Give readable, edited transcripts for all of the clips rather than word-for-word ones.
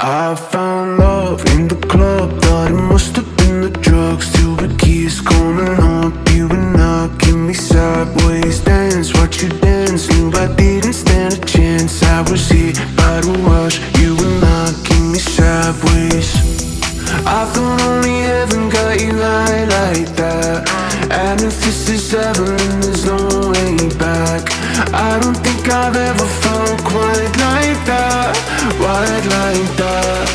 I found love in the club, thought it must have been the drugs. Till the keys coming up, you were knocking me sideways. Dance, watch you dance, knew I didn't stand a chance. I was hit by the rush, you were knocking me sideways. I thought only heaven got you high like that. And if this is heaven, then there's no way back. I don't think I've ever felt quite like that, quite like that.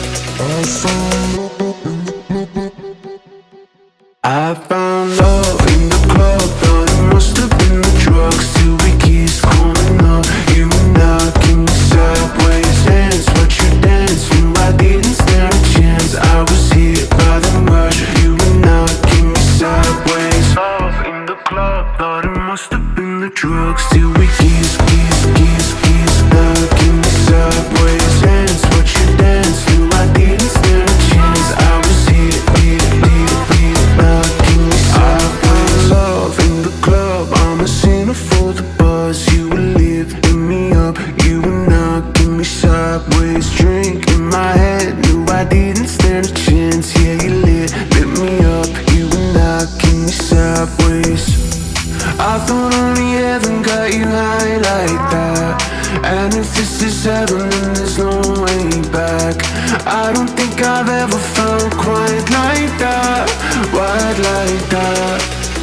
I found love in the club, thought it must have been the drugs. Till we keys coming up, you were knocking me sideways. Dance, watch you dance, knew I didn't stand a chance. I was hit by the rush, you were knocking me sideways. Love in the club, thought it must have been the drugs. Till we keys knocking me sideways. Dance, watch you dance, knew I didn't stand a chance. I was hit knocking me sideways. Love in the club, I'm a sinner for the buzz. You were lifting me up, you were knocking me sideways. Drink in my head, knew I didn't stand a chance. Yeah, you lit me up, you were knocking me sideways. I thought only heaven got you high like that. And if this is heaven, then there's no way back. I don't think I've ever felt quite like that, quite like that.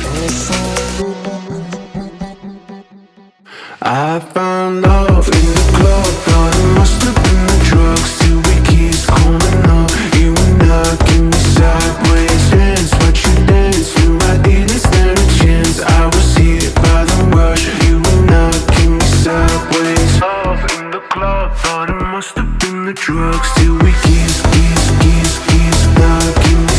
I found love in the club, thought it must have been the drugs. Till we keys coming up, you were knocking me sideways. Dance, watch you dance, knew I didn't stand a chance. I was hit by the rush, you were knocking me sideways. Love in the club, thought it must have been the drugs. Till we keys knocking me